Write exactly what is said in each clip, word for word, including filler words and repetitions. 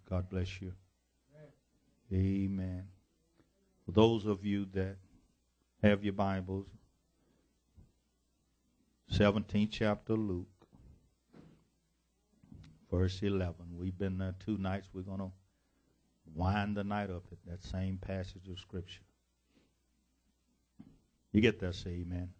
God bless you. Amen. For those of you that have your Bibles, seventeenth chapter of Luke, verse eleven. We've been there two nights. We're going to wind the night up at that same passage of Scripture. You get there, say amen.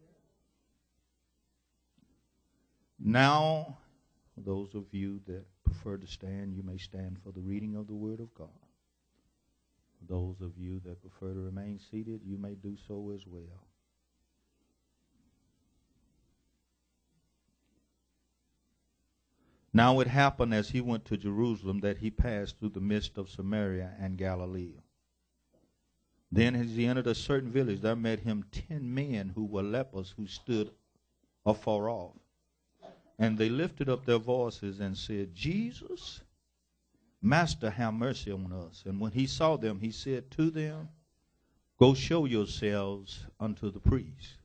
Now, for those of you that prefer to stand, you may stand for the reading of the Word of God. For those of you that prefer to remain seated, you may do so as well. Now it happened as he went to Jerusalem that he passed through the midst of Samaria and Galilee. Then as he entered a certain village, there met him ten men who were lepers, who stood afar off. And they lifted up their voices and said, Jesus, Master, have mercy on us. And when he saw them, he said to them, Go show yourselves unto the priest.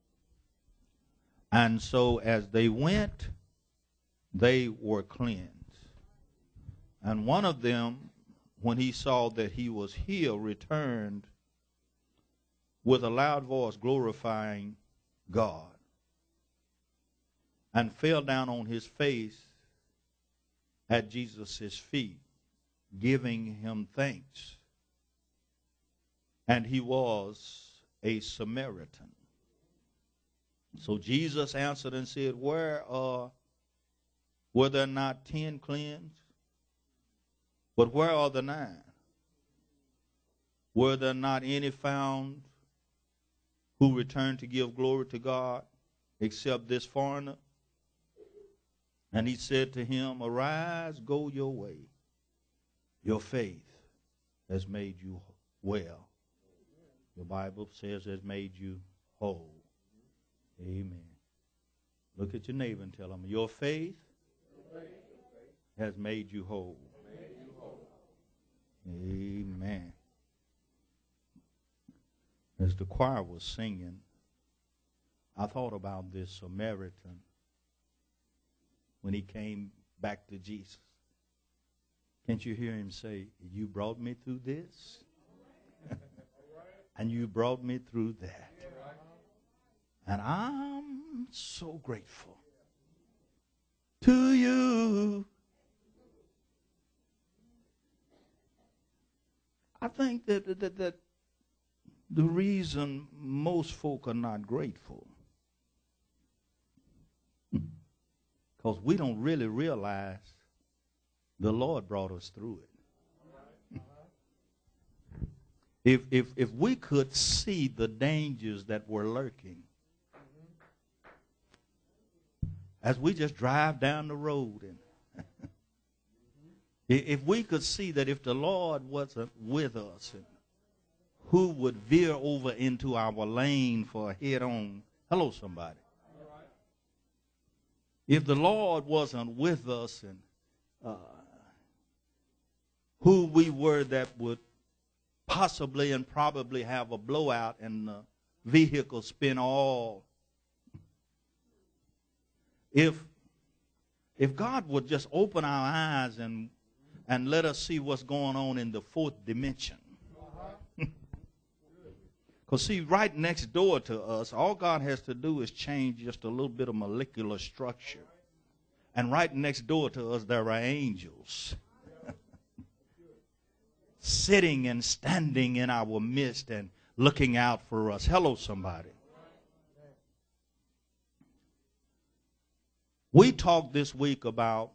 And so as they went, they were cleansed. And one of them, when he saw that he was healed, returned with a loud voice, glorifying God, and fell down on his face at Jesus' feet, giving him thanks. And he was a Samaritan. So Jesus answered and said, Where are, were there not ten cleansed? But where are the nine? Were there not any found who returned to give glory to God, except this foreigner? And he said to him, Arise, go your way. Your faith has made you well. The Bible says has made you whole. Amen. Look at your neighbor and tell him, Your faith has made you whole. Amen. As the choir was singing, I thought about this Samaritan when he came back to Jesus. Can't you hear him say, You brought me through this? And you brought me through that. And I'm so grateful to you. I think that, that, that the reason most folk are not grateful, because we don't really realize the Lord brought us through it. If, if, if we could see the dangers that were lurking as we just drive down the road, and if we could see that if the Lord wasn't with us, and who would veer over into our lane for a head-on? Hello, somebody. If the Lord wasn't with us, and uh, who we were that would possibly and probably have a blowout and the vehicle spin all. If if God would just open our eyes and and let us see what's going on in the fourth dimension. Because see, right next door to us, all God has to do is change just a little bit of molecular structure. And right next door to us, there are angels sitting and standing in our midst and looking out for us. Hello, somebody. We talked this week about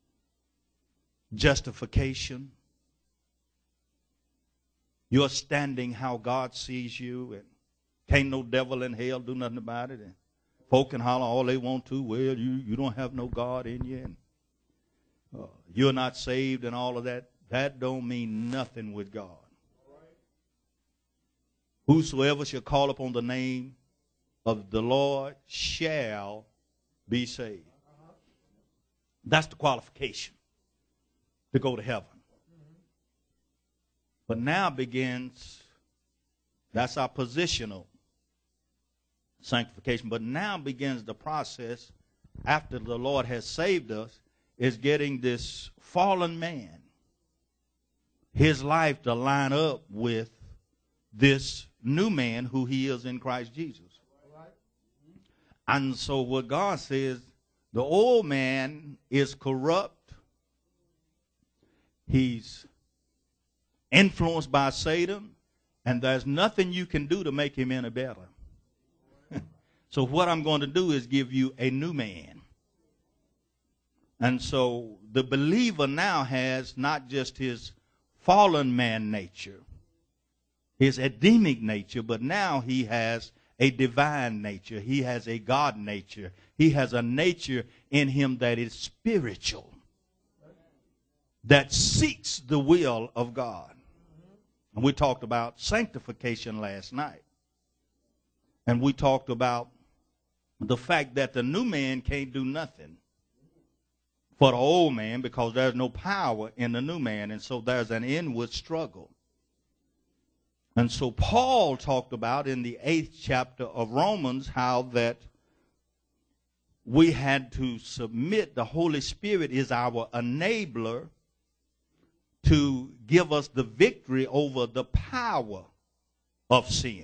justification. You're standing how God sees you, and can't no devil in hell do nothing about it. And folk can holler all they want to. Well, you, you don't have no God in you, and uh, you're not saved and all of that. That don't mean nothing with God. Whosoever shall call upon the name of the Lord shall be saved. That's the qualification to go to heaven. But now begins, that's our positional sanctification. But now begins the process, after the Lord has saved us, is getting this fallen man his life to line up with this new man who he is in Christ Jesus. And so what God says, the old man is corrupt. He's influenced by Satan, and there's nothing you can do to make him any better. So what I'm going to do is give you a new man. And so the believer now has not just his fallen man nature, his Adamic nature, but now he has a divine nature. He has a God nature. He has a nature in him that is spiritual, that seeks the will of God. And we talked about sanctification last night. And we talked about the fact that the new man can't do nothing for the old man because there's no power in the new man. And so there's an inward struggle. And so Paul talked about in the eighth chapter of Romans how that we had to submit. The Holy Spirit is our enabler to give us the victory over the power of sin.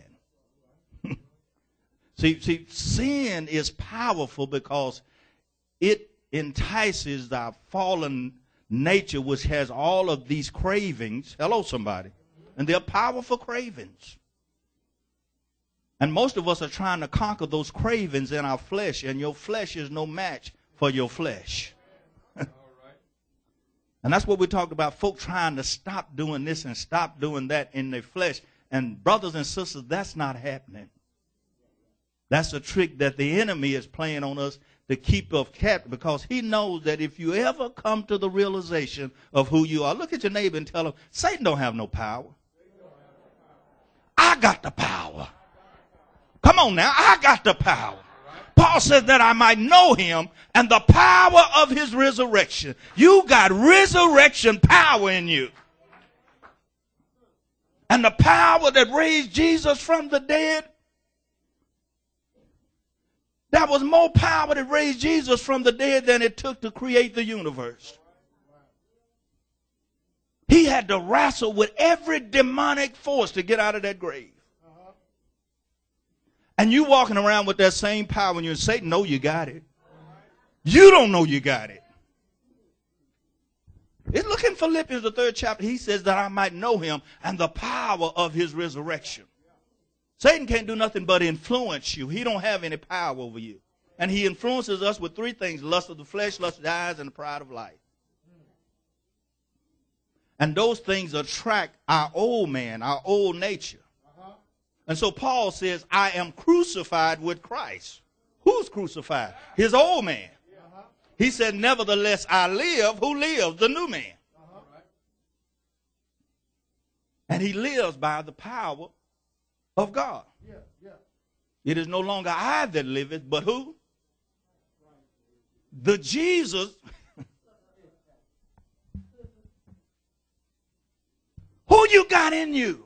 see, see, sin is powerful because it entices our fallen nature, which has all of these cravings. Hello, somebody. And they're powerful cravings. And most of us are trying to conquer those cravings in our flesh, and your flesh is no match for your flesh. And that's what we talked about, folk trying to stop doing this and stop doing that in their flesh. And brothers and sisters, that's not happening. That's a trick that the enemy is playing on us to keep us captive, because he knows that if you ever come to the realization of who you are, look at your neighbor and tell him, Satan don't have no power. I got the power. Come on now, I got the power. Paul says that I might know him and the power of his resurrection. You got resurrection power in you. And the power that raised Jesus from the dead, that was more power that raised Jesus from the dead than it took to create the universe. He had to wrestle with every demonic force to get out of that grave. And you walking around with that same power and you and Satan know you got it. You don't know you got it. It, look in Philippians, the third chapter. He says that I might know him and the power of his resurrection. Satan can't do nothing but influence you. He don't have any power over you. And he influences us with three things: lust of the flesh, lust of the eyes, and the pride of life. And those things attract our old man, our old nature. And so Paul says, I am crucified with Christ. Who's crucified? His old man. Uh-huh. He said, nevertheless, I live. Who lives? The new man. Uh-huh. And he lives by the power of God. Yeah, yeah. It is no longer I that liveth, but who? The Jesus. Who you got in you?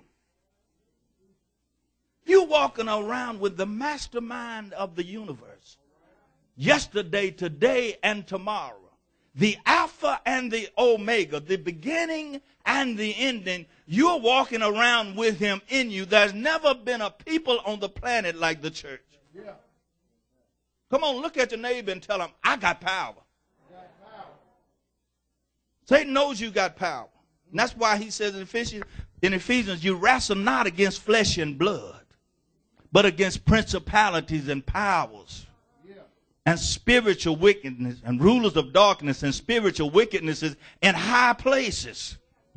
You walking around with the mastermind of the universe. Yesterday, today, and tomorrow. The Alpha and the Omega, the beginning and the ending. You're walking around with him in you. There's never been a people on the planet like the church. Yeah. Come on, look at your neighbor and tell him, I got power. Got power. Satan knows you got power. And that's why he says in Ephesians, in Ephesians, you wrestle not against flesh and blood, but against principalities and powers, yeah, and spiritual wickedness and rulers of darkness and spiritual wickednesses in high places.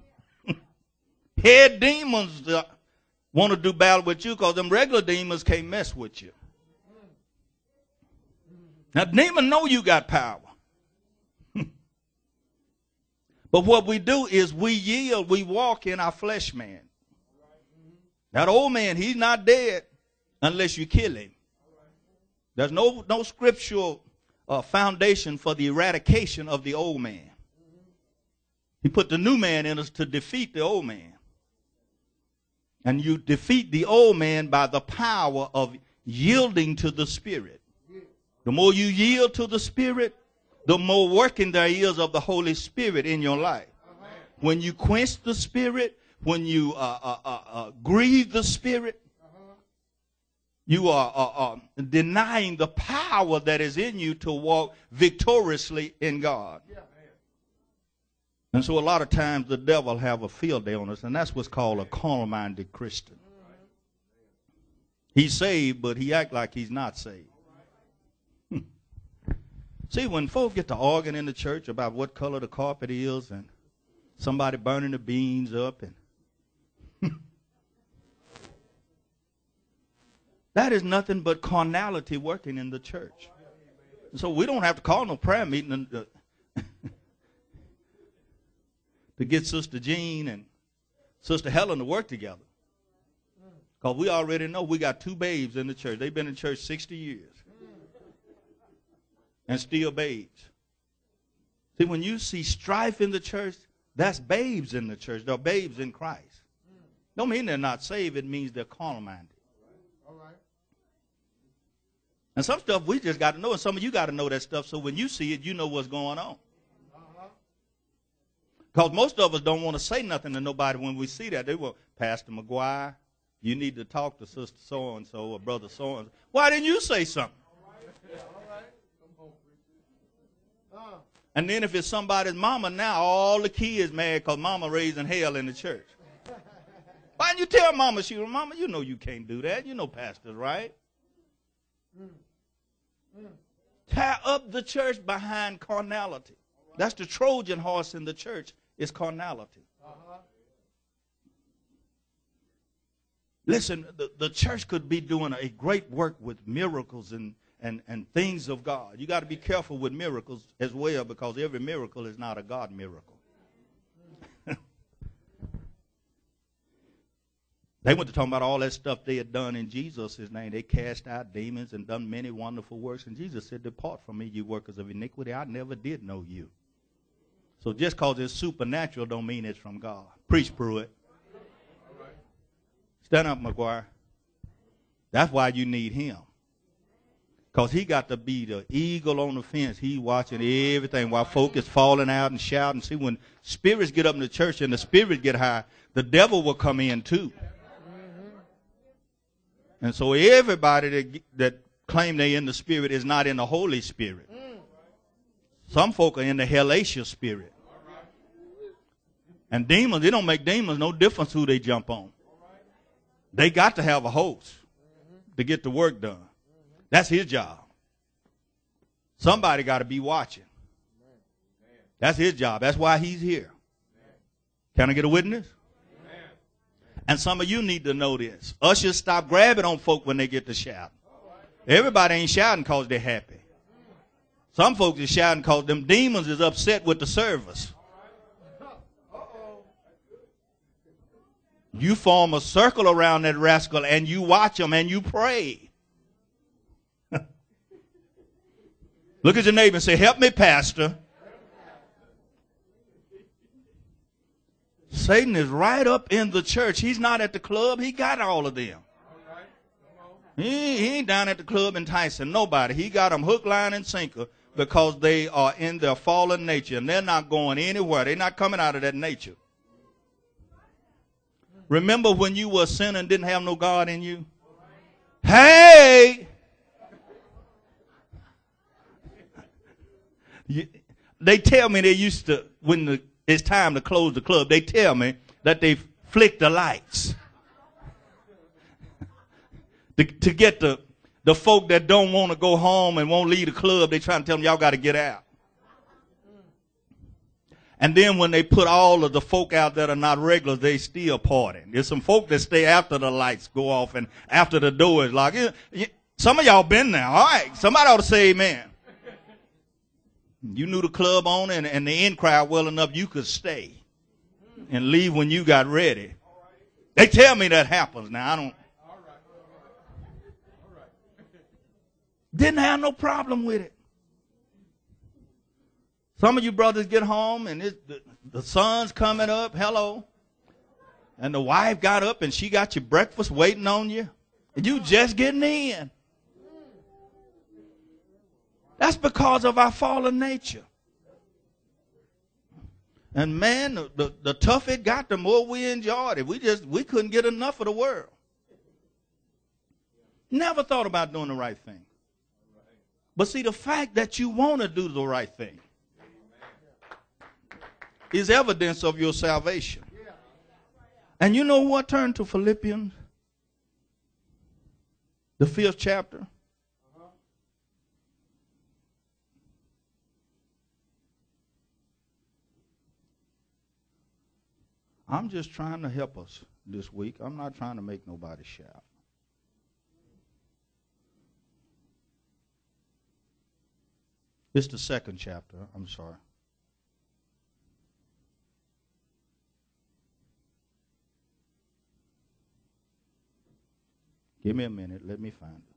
Head demons uh, want to do battle with you because them regular demons can't mess with you. Now, demons know you got power. But what we do is we yield, we walk in our flesh man. That old man, he's not dead unless you kill him. There's no, no scriptural uh, foundation for the eradication of the old man. He put the new man in us to defeat the old man. And you defeat the old man by the power of yielding to the Spirit. The more you yield to the Spirit, the more working there is of the Holy Spirit in your life. when you quench the Spirit, when you uh, uh, uh, uh, grieve the Spirit, you are uh, uh, denying the power that is in you to walk victoriously in God. And so a lot of times the devil have a field day on us, and that's what's called a carnal-minded Christian. He's saved, but he act like he's not saved. Hmm. See, when folk get to arguing in the church about what color the carpet is and somebody burning the beans up, and that is nothing but carnality working in the church. So we don't have to call no prayer meeting to, to get Sister Jean and Sister Helen to work together. Because we already know we got two babes in the church. They've been in church sixty years. And still babes. See, when you see strife in the church, that's babes in the church. They're babes in Christ. Don't mean they're not saved. It means they're carnal-minded. All right. And some stuff we just got to know, and some of you got to know that stuff, so when you see it, you know what's going on. Because most of us don't want to say nothing to nobody when we see that. They will, Pastor McGuire, you need to talk to Sister so-and-so or Brother so-and-so. Why didn't you say something? And then if it's somebody's mama, now all the kids mad because mama raising hell in the church. Why didn't you tell mama she was mama? You know you can't do that. You know pastor's right. Tie up the church behind carnality. That's the Trojan horse in the church, is carnality. Uh-huh. Listen, the, the church could be doing a great work with miracles and, and, and things of God. You got to be careful with miracles as well, because every miracle is not a God miracle. They went to talking about all that stuff they had done in Jesus' name. They cast out demons and done many wonderful works. And Jesus said, depart from me, you workers of iniquity. I never did know you. So just because it's supernatural don't mean it's from God. Preach, Pruitt. Stand up, McGuire. That's why you need him. Because he got to be the eagle on the fence. He watching everything while folk is falling out and shouting. See, when spirits get up in the church and the spirits get high, the devil will come in too. And so everybody that, that claim they're in the Spirit is not in the Holy Spirit. Some folk are in the hellacious spirit. And demons, it don't make demons no difference who they jump on. They got to have a host to get the work done. That's his job. Somebody got to be watching. That's his job. That's why he's here. Can I get a witness? And some of you need to know this. Ushers, stop grabbing on folk when they get to shouting. Everybody ain't shouting because they're happy. Some folks are shouting because them demons is upset with the service. You form a circle around that rascal and you watch them and you pray. Look at your neighbor and say, help me, Pastor. Satan is right up in the church. He's not at the club. He got all of them. He, he ain't down at the club enticing nobody. He got them hook, line, and sinker because they are in their fallen nature, and they're not going anywhere. They're not coming out of that nature. Remember when you were a sinner and didn't have no God in you? Hey! You, they tell me they used to, when the it's time to close the club, they tell me that they flick the lights to, to get the, the folk that don't want to go home and won't leave the club. They trying to tell them, y'all got to get out. And then when they put all of the folk out that are not regulars, they still partying. There's some folk that stay after the lights go off and after the door is locked. Some of y'all been there. All right. Somebody ought to say amen. You knew the club owner and, and the in crowd well enough you could stay and leave when you got ready. They tell me that happens. Now, I don't. Didn't have no problem with it. Some of you brothers get home and it, the, the sun's coming up. Hello. And the wife got up and she got your breakfast waiting on you. And you just getting in. That's because of our fallen nature. And man, the, the, the tougher it got, the more we enjoyed it. We just, we couldn't get enough of the world. Never thought about doing the right thing. But see, the fact that you want to do the right thing is evidence of your salvation. And you know what? Turn to Philippians, the fifth chapter. I'm just trying to help us this week. I'm not trying to make nobody shout. It's the second chapter. I'm sorry. Give me a minute. Let me find it.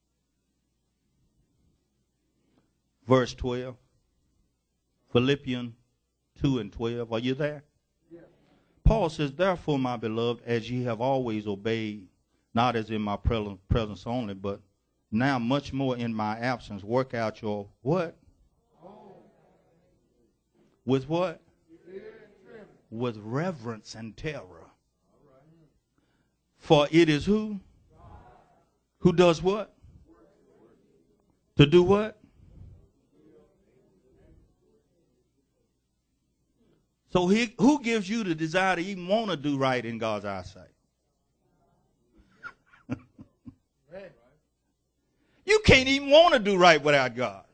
Verse twelve. Philippians two and twelve. Are you there? Yes. Paul says, therefore, my beloved, as ye have always obeyed, not as in my presence only, but now much more in my absence, work out your what? With what? With reverence and terror. For it is who? Who does what? To do what? So he, who gives you the desire to even want to do right in God's eyesight? You can't even want to do right without God.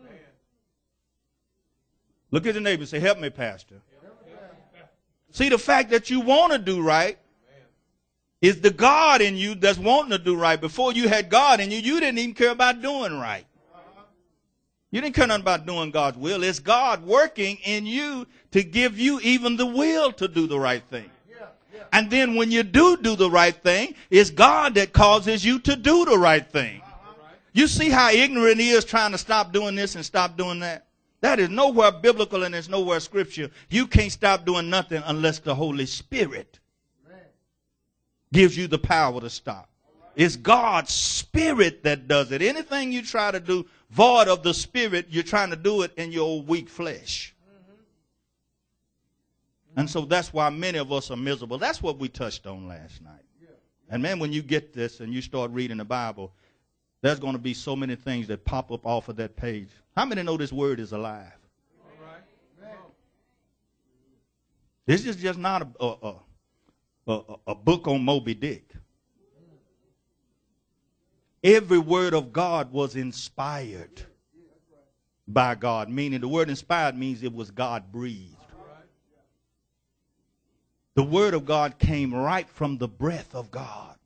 Look at the neighbor and say, help me, Pastor. See, the fact that you want to do right is the God in you that's wanting to do right. Before you had God in you, you didn't even care about doing right. You didn't care nothing about doing God's will. It's God working in you to give you even the will to do the right thing. And then when you do do the right thing, it's God that causes you to do the right thing. You see how ignorant he is trying to stop doing this and stop doing that? That is nowhere biblical and it's nowhere scripture. You can't stop doing nothing unless the Holy Spirit gives you the power to stop. It's God's Spirit that does it. Anything you try to do void of the Spirit, you're trying to do it in your old weak flesh. And so that's why many of us are miserable. That's what we touched on last night. And man, when you get this and you start reading the Bible, there's going to be so many things that pop up off of that page. How many know this word is alive? All right. This is just not a, a, a, a book on Moby Dick. Every word of God was inspired by God, meaning the word inspired means it was God breathed. The word of God came right from the breath of God.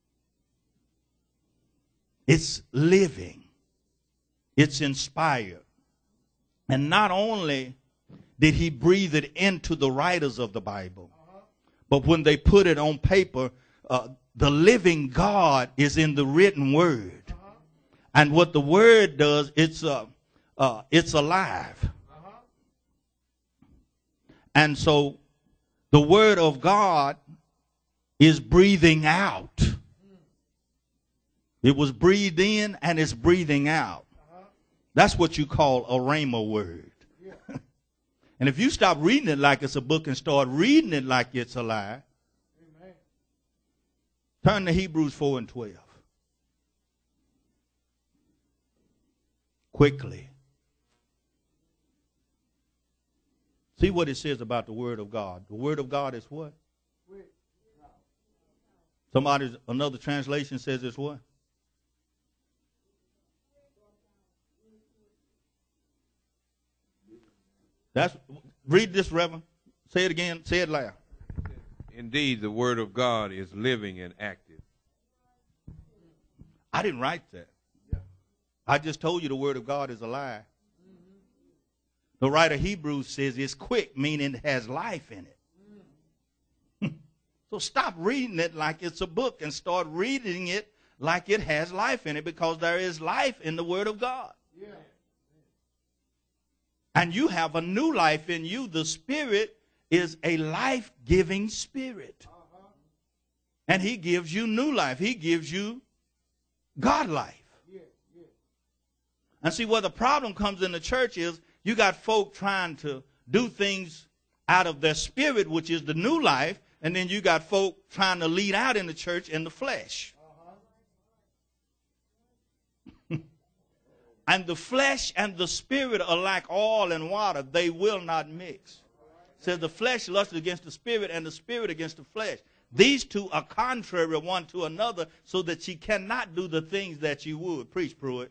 It's living. It's inspired. And not only did he breathe it into the writers of the Bible, but when they put it on paper, uh, the living God is in the written word. And what the word does, it's, uh, uh, it's alive. And so the word of God is breathing out. It was breathed in and it's breathing out. That's what you call a rhema word. And if you stop reading it like it's a book and start reading it like it's alive, amen. Turn to Hebrews four and twelve. Quickly. See what it says about the word of God. The word of God is what? Somebody's, another translation says it's what? That's, read this, Reverend. Say it again. Say it loud. Indeed, the word of God is living and active. I didn't write that. I just told you the word of God is alive. The writer of Hebrews says it's quick, meaning it has life in it. So stop reading it like it's a book and start reading it like it has life in it, because there is life in the word of God. Yeah. And you have a new life in you. The Spirit is a life-giving Spirit. Uh-huh. And he gives you new life. He gives you God life. Yeah, yeah. And see, where the problem comes in the church is you got folk trying to do things out of their spirit, which is the new life, and then you got folk trying to lead out in the church in the flesh. Uh-huh. And the flesh and the spirit are like oil and water. They will not mix. It says the flesh lusts against the spirit and the spirit against the flesh. These two are contrary one to another, so that ye cannot do the things that ye would. Preach, Pruitt.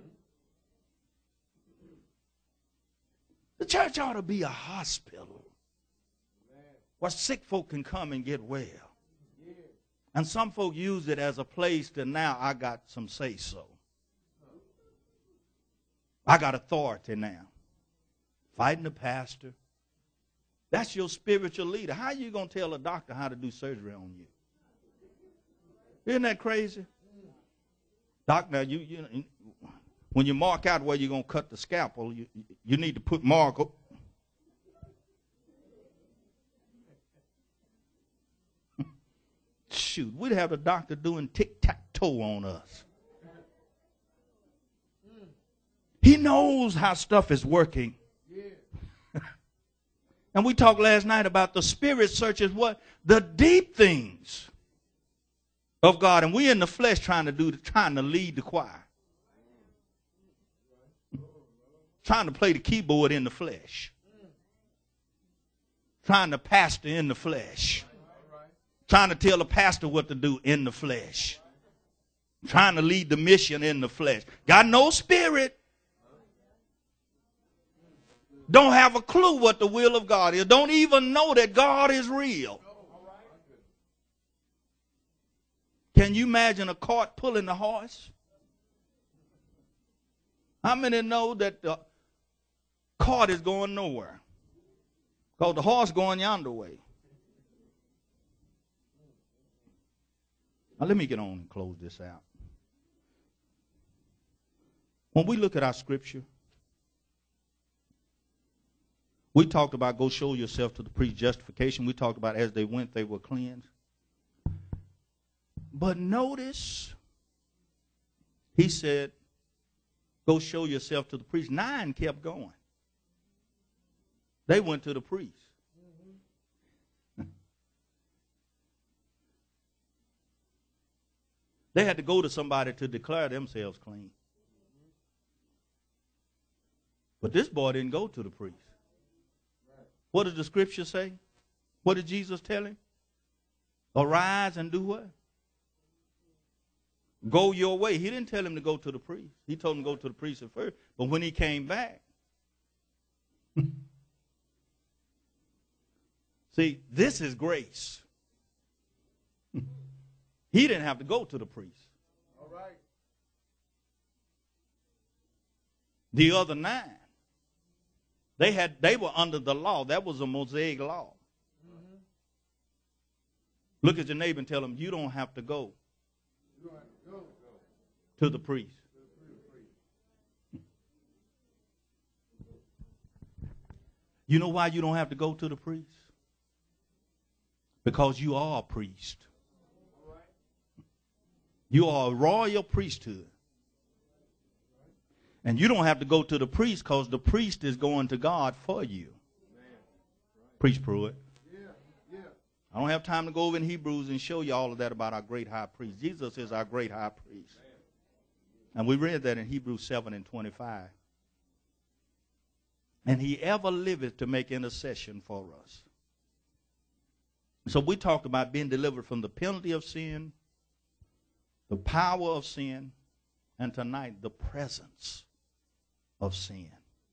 The church ought to be a hospital where sick folk can come and get well. And some folk use it as a place that now I got some say-so. I got authority now. Fighting the pastor. That's your spiritual leader. How are you going to tell a doctor how to do surgery on you? Isn't that crazy? Doc, now, you, you, when you mark out where you're going to cut the scalpel, you, you need to put mark. Shoot, we'd have the doctor doing tic-tac-toe on us. He knows how stuff is working. And we talked last night about the spirit searches what? The deep things of God. And we in the flesh trying to do, trying to lead the choir. Trying to play the keyboard in the flesh. Trying to pastor in the flesh. Trying to tell the pastor what to do in the flesh. Trying to lead the mission in the flesh. Got no spirit. Don't have a clue what the will of God is. Don't even know that God is real. Can you imagine a cart pulling the horse? How many know that the cart is going nowhere? Because the horse going yonder way. Now let me get on and close this out. When we look at our scripture, we talked about go show yourself to the priest, justification. We talked about as they went, they were cleansed. But notice, he said, go show yourself to the priest. Nine kept going. They went to the priest. Mm-hmm. They had to go to somebody to declare themselves clean. But this boy didn't go to the priest. What did the scripture say? What did Jesus tell him? Arise and do what? Go your way. He didn't tell him to go to the priest. He told him to go to the priest at first. But when he came back, see, this is grace. He didn't have to go to the priest. All right. The other nine, They had they were under the law. That was a Mosaic law. Mm-hmm. Look at your neighbor and tell him you don't have to go, you don't have to, go, go. to the priest. You know why you don't have to go to the priest? Because you are a priest. You are a royal priesthood. And you don't have to go to the priest because the priest is going to God for you. Preach, Pruitt. Yeah, yeah. I don't have time to go over in Hebrews and show you all of that about our great high priest. Jesus is our great high priest. And we read that in Hebrews seven and twenty-five. And he ever liveth to make intercession for us. So we talked about being delivered from the penalty of sin, the power of sin, and tonight the presence of sin.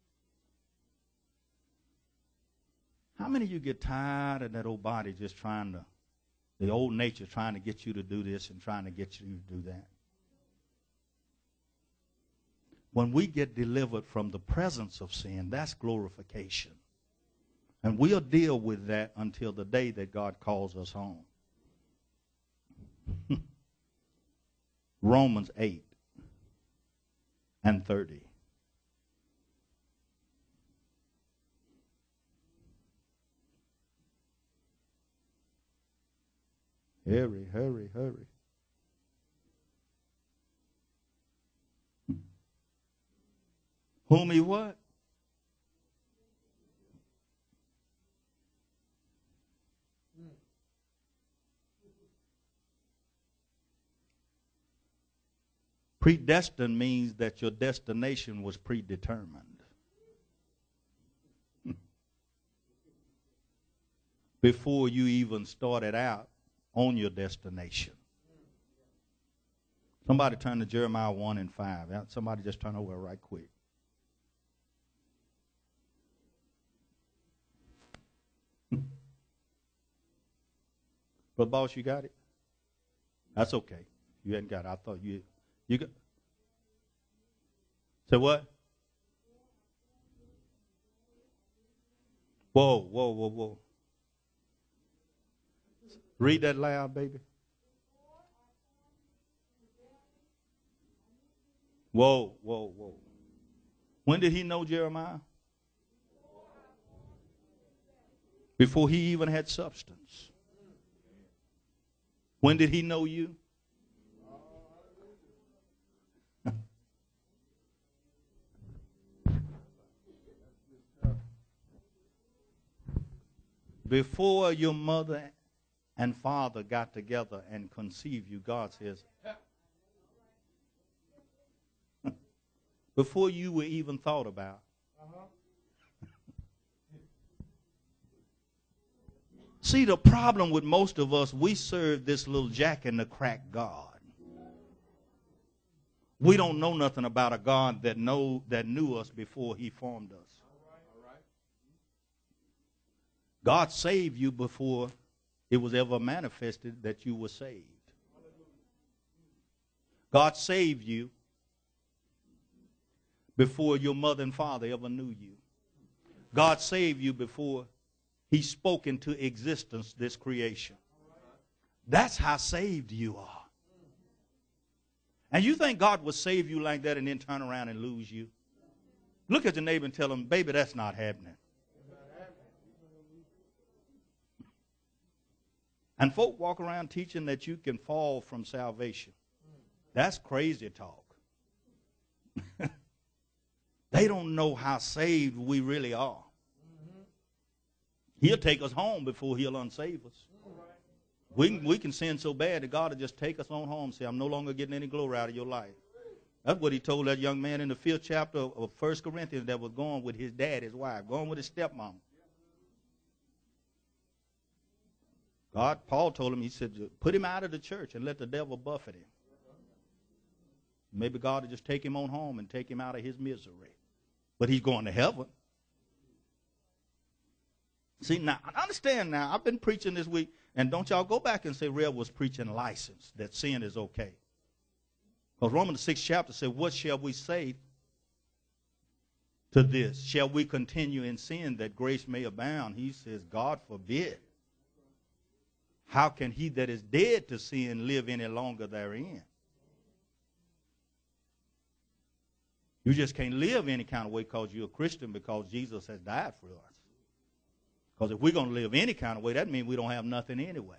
How many of you get tired of that old body just trying to, the old nature trying to get you to do this and trying to get you to do that? When we get delivered from the presence of sin, that's glorification. And we'll deal with that until the day that God calls us home. Romans eight and thirty. Hurry, hurry, hurry. Whom he what? Predestined means that your destination was predetermined. Before you even started out on your destination. Somebody turn to Jeremiah one and five. Somebody just turn over right quick. But boss, you got it? That's okay. You hadn't got it. I thought you you got. Say what? Whoa, whoa, whoa, whoa. Read that loud, baby. Whoa, whoa, whoa. When did he know Jeremiah? Before he even had substance. When did he know you? Before your mother and father got together and conceived you, God says, before you were even thought about. See, the problem with most of us, we serve this little jack in the crack God. We don't know nothing about a God that know that knew us before he formed us. God saved you before it was ever manifested that you were saved. God saved you before your mother and father ever knew you. God saved you before he spoke into existence this creation. That's how saved you are. And you think God will save you like that and then turn around and lose you? Look at your neighbor and tell him, baby, that's not happening. And folk walk around teaching that you can fall from salvation. That's crazy talk. They don't know how saved we really are. He'll take us home before he'll unsave us. We can, we can sin so bad that God will just take us on home and say, I'm no longer getting any glory out of your life. That's what he told that young man in the fifth chapter of First Corinthians that was going with his dad, his wife, going with his stepmom. God, Paul told him, he said, put him out of the church and let the devil buffet him. Maybe God will just take him on home and take him out of his misery. But he's going to heaven. See, now, I understand now. I've been preaching this week, and don't y'all go back and say Rev was preaching license, that sin is okay. Because Romans the sixth chapter said, what shall we say to this? Shall we continue in sin that grace may abound? He says, God forbid. How can he that is dead to sin live any longer therein? You just can't live any kind of way because you're a Christian, because Jesus has died for us. Because if we're going to live any kind of way, that means we don't have nothing anyway.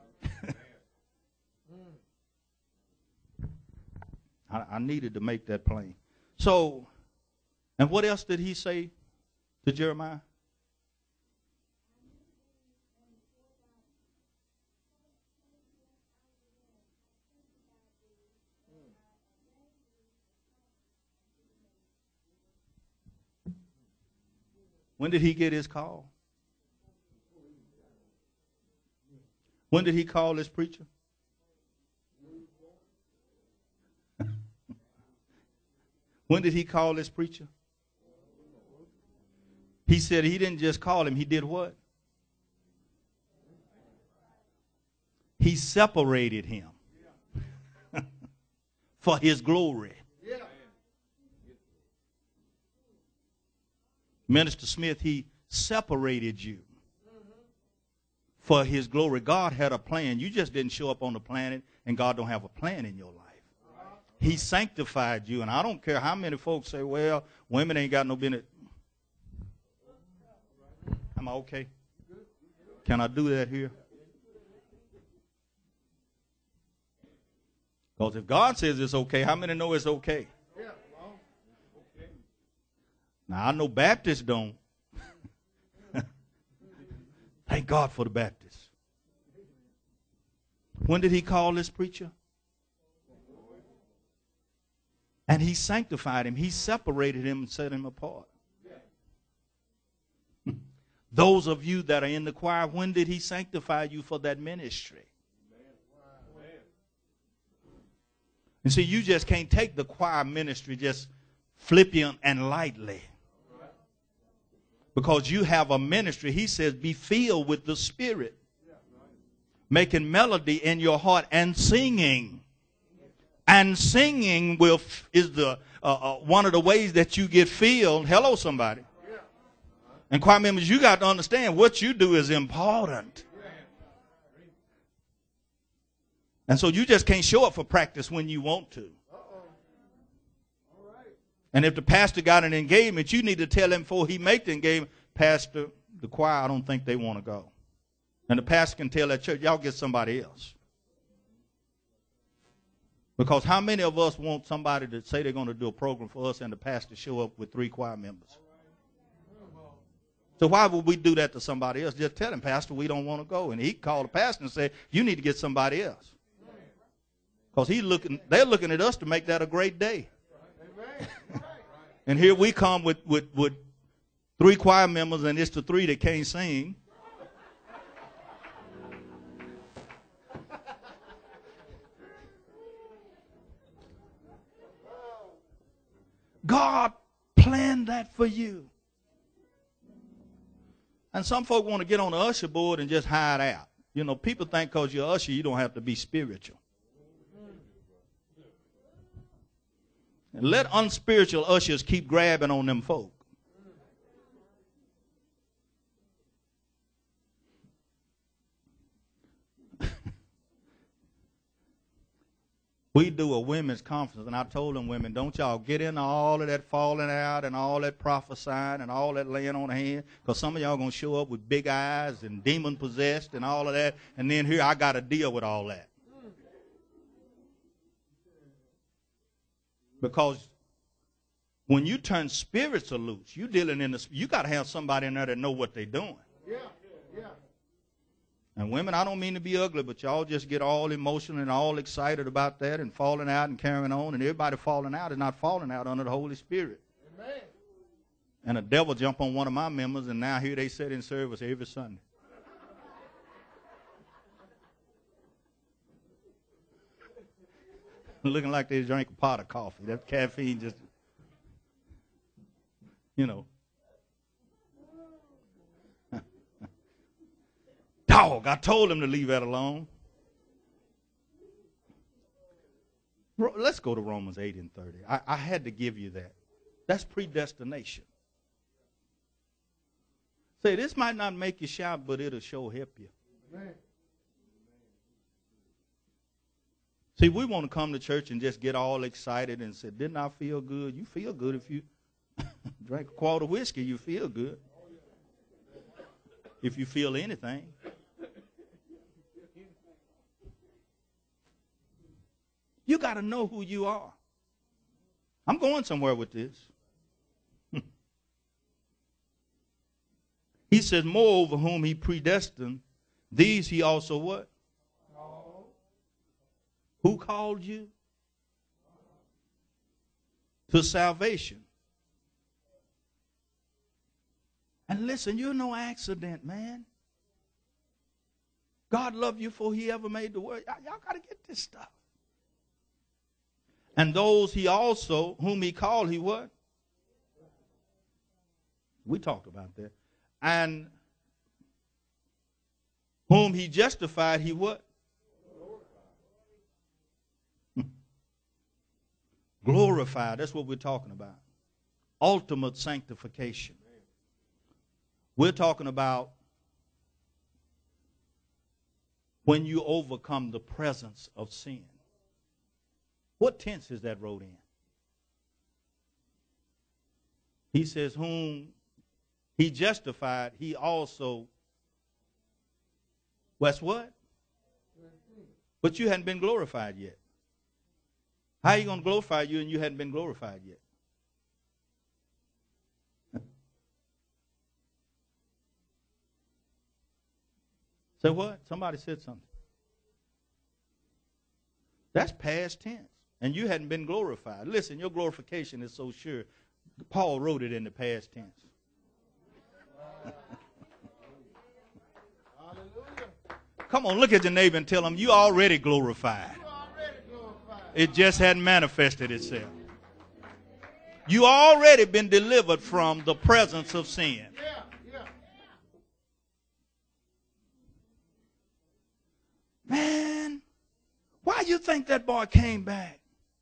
I, I needed to make that plain. So, and what else did he say to Jeremiah? When did he get his call? When did he call this preacher? When did he call this preacher? He said he didn't just call him. He did what? He separated him for his glory. Minister Smith, he separated you for his glory. God had a plan. You just didn't show up on the planet, and God don't have a plan in your life. He sanctified you, and I don't care how many folks say, well, women ain't got no business. Am I okay? Can I do that here? Because if God says it's okay, how many know it's okay? Now, I know Baptists don't. Thank God for the Baptists. When did he call this preacher? And he sanctified him. He separated him and set him apart. Those of you that are in the choir, when did he sanctify you for that ministry? And see, you just can't take the choir ministry just flippant and lightly. Because you have a ministry. He says, be filled with the Spirit. Making melody in your heart and singing. And singing will is the uh, uh, one of the ways that you get filled. Hello, somebody. And choir members, you got to understand what you do is important. And so you just can't show up for practice when you want to. And if the pastor got an engagement, you need to tell him before he make the engagement, Pastor, the choir, I don't think they want to go. And the pastor can tell that church, y'all get somebody else. Because how many of us want somebody to say they're going to do a program for us and the pastor show up with three choir members? So why would we do that to somebody else? Just tell him, Pastor, we don't want to go. And he called the pastor and said, you need to get somebody else. Because he's looking, they're looking at us to make that a great day. And here we come with, with, with three choir members, and it's the three that can't sing. God planned that for you. And some folk want to get on the usher board and just hide out. You know, people think because you're usher, you don't have to be spiritual. And let unspiritual ushers keep grabbing on them folk. We do a women's conference, and I told them women, don't y'all get into all of that falling out and all that prophesying and all that laying on the hand, because some of y'all going to show up with big eyes and demon-possessed and all of that, and then here I got to deal with all that. Because when you turn spirits loose, you dealing in the, you got to have somebody in there that know what they're doing. Yeah, yeah. And women, I don't mean to be ugly, but y'all just get all emotional and all excited about that and falling out and carrying on. And everybody falling out is not falling out under the Holy Spirit. Amen. And the devil jump on one of my members, and now here they sit in service every Sunday. Looking like they drank a pot of coffee. That caffeine just, you know. Dog, I told him to leave that alone. Let's go to Romans eight and thirty. I, I had to give you that. That's predestination. Say, this might not make you shout, but it'll sure help you. Amen. See, we want to come to church and just get all excited and say, didn't I feel good? You feel good if you drink a quart of whiskey, you feel good. If you feel anything. You got to know who you are. I'm going somewhere with this. He says, moreover, whom he predestined, these he also what? Called. Who called you? To salvation. And listen, you're no accident, man. God loved you before he ever made the world. Y'all, y'all got to get this stuff. And those he also, whom he called, he what? We talked about that. And whom he justified, he what? Glorified. That's what we're talking about. Ultimate sanctification. We're talking about when you overcome the presence of sin. What tense is that wrote in? He says, whom he justified, he also, what's what? But you hadn't been glorified yet. How are you going to glorify you and you hadn't been glorified yet? Say what? Somebody said something. That's past tense. and you hadn't been glorified. Listen, your glorification is so sure. Paul wrote it in the past tense. Come on, look at your neighbor and tell them you already glorified. It just hadn't manifested itself. You already been delivered from the presence of sin. Man, why you think that boy came back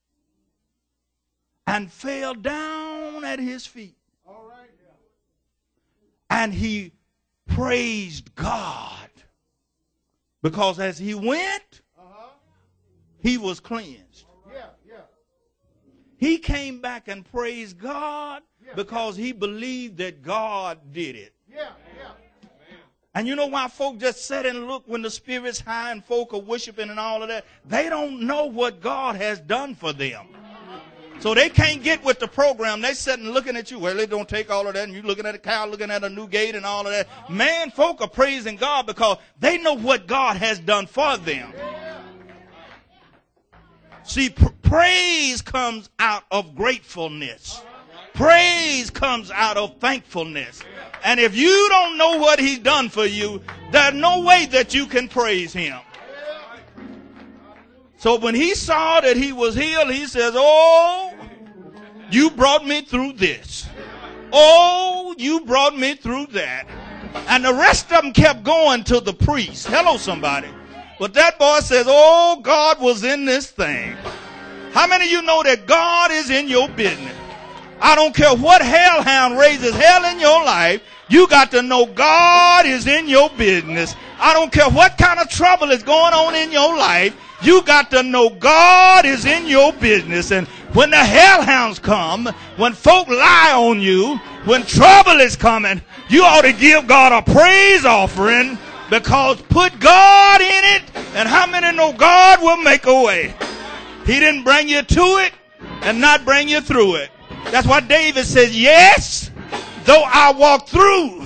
and fell down at his feet? All right. And he praised God. Because as he went, uh-huh. he was cleansed. Yeah, yeah. He came back and praised God yeah, because yeah. he believed that God did it. Yeah, yeah. And you know why folk just sit and look when the Spirit's high and folk are worshiping and all of that? They don't know what God has done for them. So they can't get with the program. They sitting looking at you. Well, they don't take all of that. And you looking at a cow, looking at a new gate and all of that. Man, folk are praising God because they know what God has done for them. See, pr- praise comes out of gratefulness. Praise comes out of thankfulness. And if you don't know what he's done for you, there's no way that you can praise him. So when he saw that he was healed, he says, oh, you brought me through this. Oh, you brought me through that. And the rest of them kept going to the priest. Hello, somebody. But that boy says, oh, God was in this thing. How many of you know that God is in your business? I don't care what hellhound raises hell in your life. You got to know God is in your business. I don't care what kind of trouble is going on in your life. You got to know God is in your business. And when the hellhounds come, when folk lie on you, when trouble is coming, you ought to give God a praise offering because put God in it. And how many know God will make a way? He didn't bring you to it and not bring you through it. That's why David says, yes, though I walk through.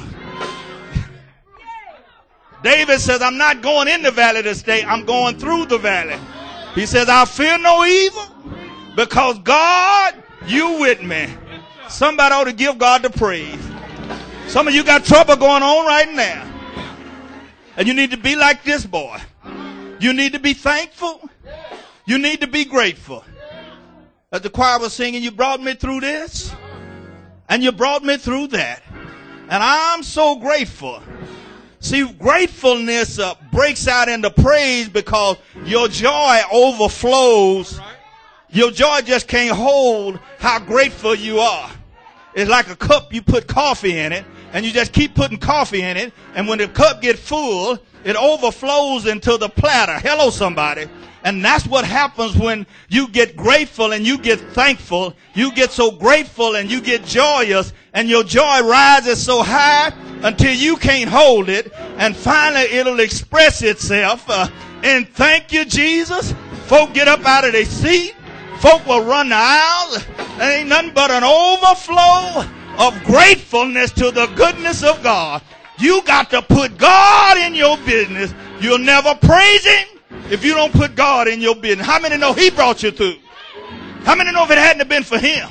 David says, I'm not going in the valley this day. I'm going through the valley. He says, I fear no evil because God, you with me. Somebody ought to give God the praise. Some of you got trouble going on right now. And you need to be like this boy. You need to be thankful. You need to be grateful. As the choir was singing, you brought me through this. And you brought me through that. And I'm so grateful. See, gratefulness uh, breaks out into praise because your joy overflows. Your joy just can't hold how grateful you are. It's like a cup, you put coffee in it, and you just keep putting coffee in it. And when the cup gets full, it overflows into the platter. Hello, somebody. And that's what happens when you get grateful and you get thankful. You get so grateful and you get joyous, and your joy rises so high until you can't hold it. And finally it'll express itself. Uh, and thank you, Jesus. Folk get up out of their seat. Folk will run the aisles. There ain't nothing but an overflow of gratefulness to the goodness of God. You got to put God in your business. You'll never praise him if you don't put God in your business. How many know he brought you through? How many know if it hadn't been for him?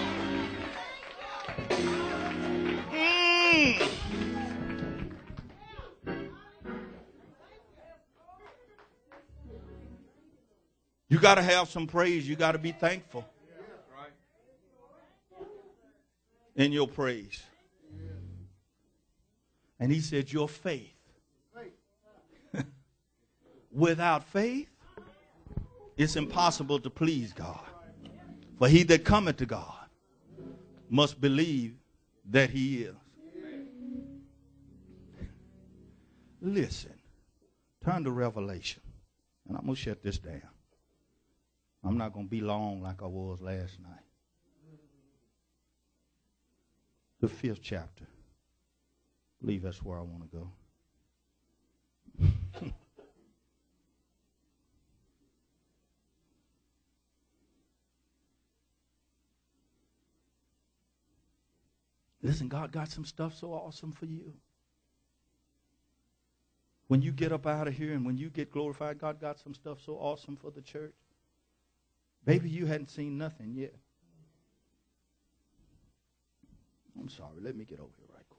Mm. You got to have some praise. You got to be thankful in your praise. And he said, your faith. Without faith, it's impossible to please God. For he that cometh to God must believe that he is. Listen, turn to Revelation. And I'm going to shut this down. I'm not going to be long like I was last night. The fifth chapter. I believe that's where I want to go. Listen, God got some stuff so awesome for you. When you get up out of here and when you get glorified, God got some stuff so awesome for the church. Baby, you hadn't seen nothing yet. I'm sorry. Let me get over here right quick.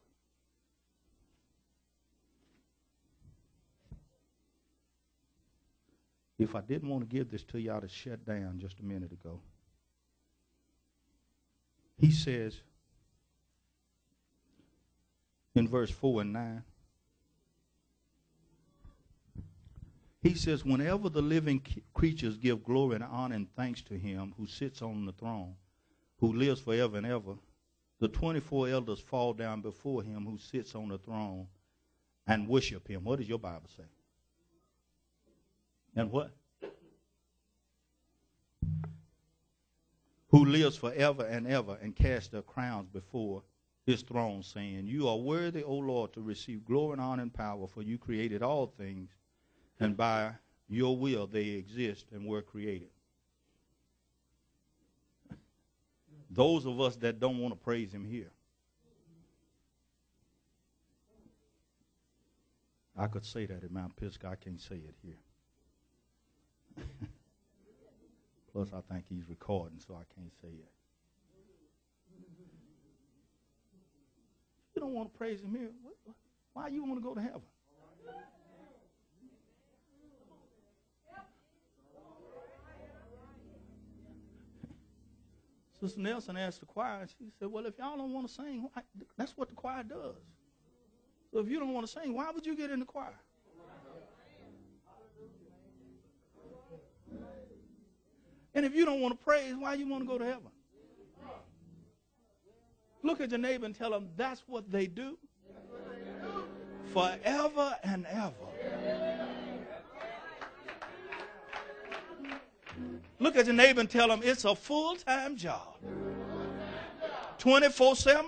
If I didn't want to give this to you, I'd have shut down just a minute ago. He says in verse four and nine, he says, whenever the living creatures give glory and honor and thanks to him who sits on the throne, who lives forever and ever, the twenty-four elders fall down before him who sits on the throne and worship him. What does your Bible say? And what? Who lives forever and ever, and cast their crowns before his throne, saying, you are worthy, O Lord, to receive glory and honor and power, for you created all things, and by your will they exist and were created. Those of us that don't want to praise him here, I could say that at Mount Pisgah. I can't say it here. Plus, I think he's recording, so I can't say it. You don't want to praise him here. Why you want to go to heaven? Sister Nelson asked the choir, and she said, well, if y'all don't want to sing, why? That's what the choir does. So if you don't want to sing, why would you get in the choir? And if you don't want to praise, why you want to go to heaven? Look at your neighbor and tell them that's what they do forever and ever. Look at your neighbor and tell them it's a full-time job. twenty-four seven.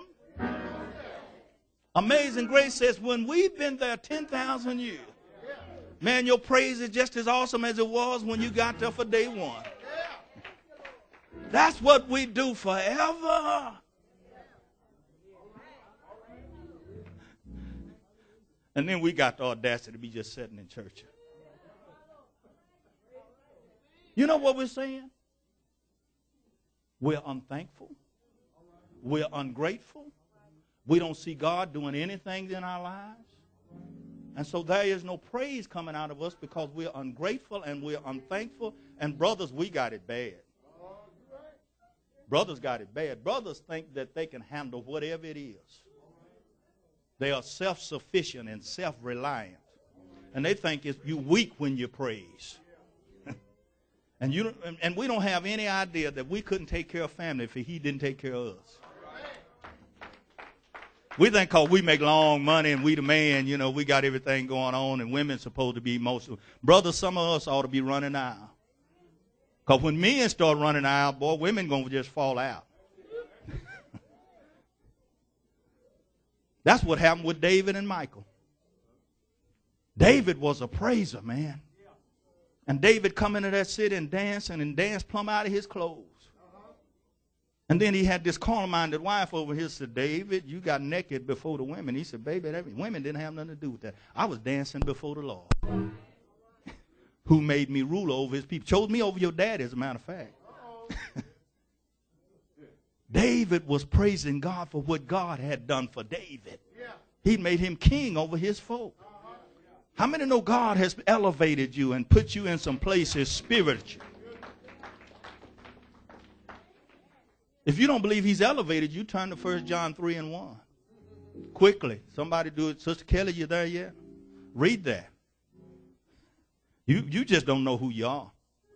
Amazing Grace says when we've been there ten thousand years, man, your praise is just as awesome as it was when you got there for day one. That's what we do forever. And then we got the audacity to be just sitting in church. You know what we're saying? We're unthankful. We're ungrateful. We don't see God doing anything in our lives. And so there is no praise coming out of us because we're ungrateful and we're unthankful. And brothers, we got it bad. Brothers got it bad. Brothers think that they can handle whatever it is. They are self-sufficient and self-reliant. And they think it's, you're weak when you praise. And you don't, and we don't have any idea that we couldn't take care of family if he didn't take care of us. We think because we make long money and we the man, you know, we got everything going on and women's supposed to be most of. Brothers, some of us ought to be running the aisle. Because when men start running the aisle, boy, women going to just fall out. That's what happened with David and Michal. David was a praiser, man. And David come into that city and dancing and danced plumb out of his clothes. And then he had this carnal-minded wife over here said, David, you got naked before the women. He said, baby, that, women didn't have nothing to do with that. I was dancing before the Lord, who made me ruler over his people. Chose me over your daddy, as a matter of fact. David was praising God for what God had done for David. He made him king over his folk. How many know God has elevated you and put you in some places spiritual? If you don't believe he's elevated you, turn to First John three and one. Quickly. Somebody do it. Sister Kelly, you there yet? Read that. You, you just don't know who you are.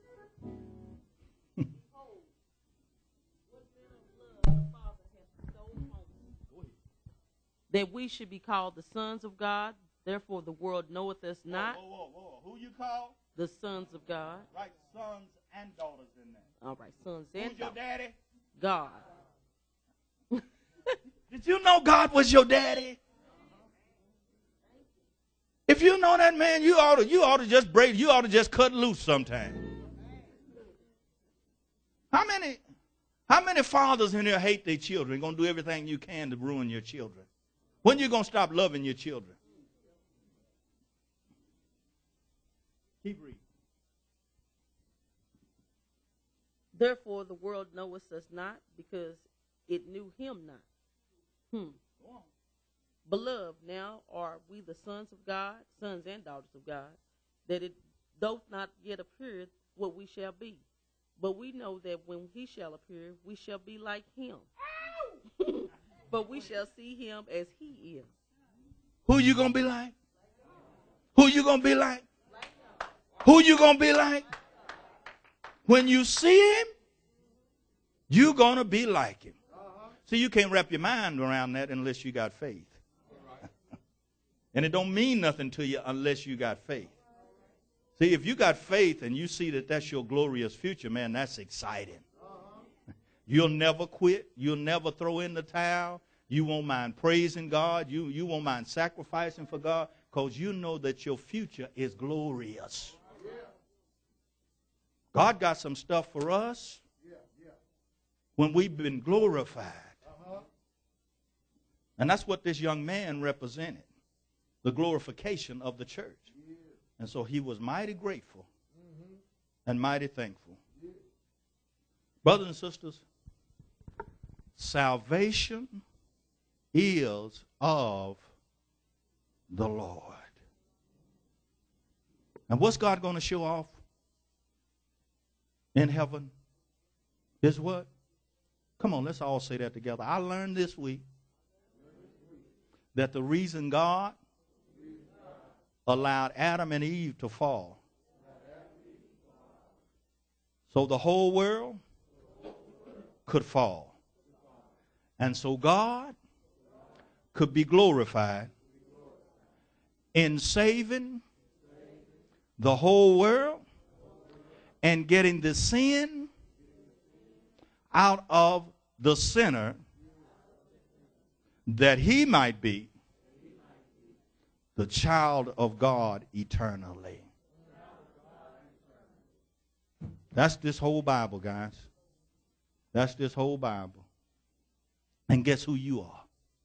That we should be called the sons of God. Therefore, the world knoweth us not. Whoa, whoa, whoa. Who you call? The sons of God. Right, sons and daughters in there. All right, sons and Who's your daughters. daddy? God. Did you know God was your daddy? If you know that, man, you ought to, you ought to just break, you ought to just cut loose sometime. How many, how many fathers in here hate their children? Going to do everything you can to ruin your children. When are you going to stop loving your children? Keep reading. Therefore the world knoweth us not, because it knew him not. Hmm. Beloved, now are we the sons of God, sons and daughters of God, that it doth not yet appear what we shall be. But we know that when he shall appear, we shall be like him. But we shall see him as he is. Who you going to be like? Who you going to be like? Who you going to be like? When you see him, you're going to be like him. See, you can't wrap your mind around that unless you got faith. And it don't mean nothing to you unless you got faith. See, if you got faith and you see that that's your glorious future, man, that's exciting. You'll never quit. You'll never throw in the towel. You won't mind praising God. You, you won't mind sacrificing for God, because you know that your future is glorious. God got some stuff for us when we've been glorified. And that's what this young man represented, the glorification of the church. And so he was mighty grateful and mighty thankful. Brothers and sisters, salvation is of the Lord. And what's God going to show off in heaven is what? Come on, let's all say that together. I learned this week that the reason God allowed Adam and Eve to fall, so the whole world could fall. And so God could be glorified in saving the whole world and getting the sin out of the sinner, that he might be the child of God eternally. That's this whole Bible, guys. That's this whole Bible. And guess who you are?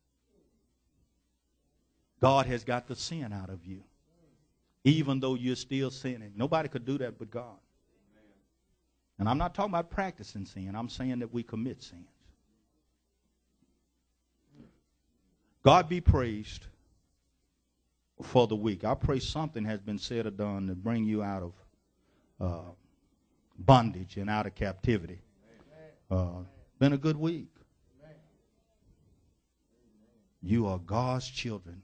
God has got the sin out of you, even though you're still sinning. Nobody could do that but God. And I'm not talking about practicing sin. I'm saying that we commit sins. God be praised for the week. I pray something has been said or done to bring you out of uh, bondage and out of captivity. Uh, been a good week. You are God's children.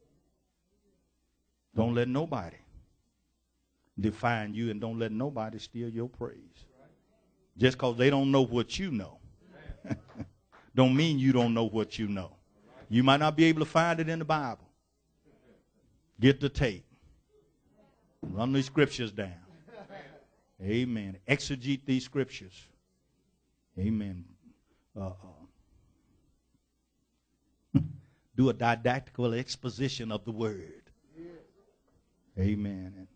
Don't let nobody define you, and don't let nobody steal your praise. Just because they don't know what you know don't mean you don't know what you know. You might not be able to find it in the Bible. Get the tape. Run these scriptures down. Amen. Exegete these scriptures. Amen. Uh, uh, do a didactical exposition of the word. Amen.